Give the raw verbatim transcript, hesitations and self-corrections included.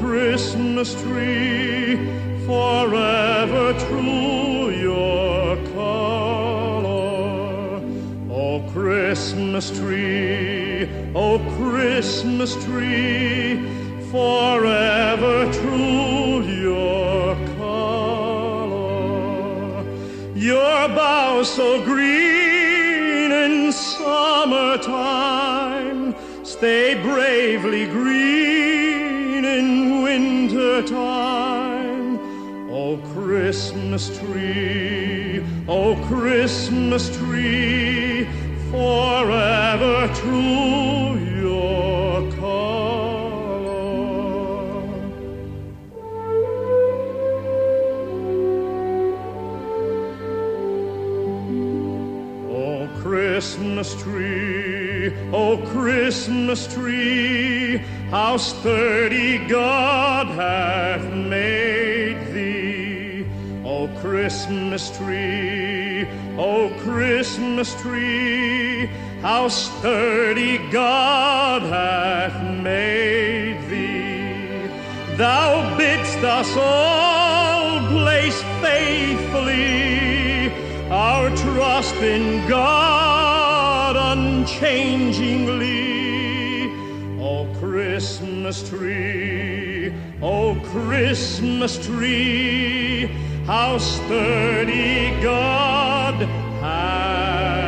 Christmas tree, forever true your color. Oh, Christmas tree, oh, Christmas tree, forever true your color. Your boughs so green in summertime stay bravely green in wintertime. Oh, Christmas tree, oh, Christmas tree, forever true your color. Oh, Christmas tree, oh, Christmas tree, how sturdy God hath made thee. Oh, Christmas tree, oh, Christmas tree, how sturdy God hath made thee. Thou bidst us all place faithfully our trust in God unchangingly. Oh, Christmas tree, oh, Christmas tree, how sturdy God hath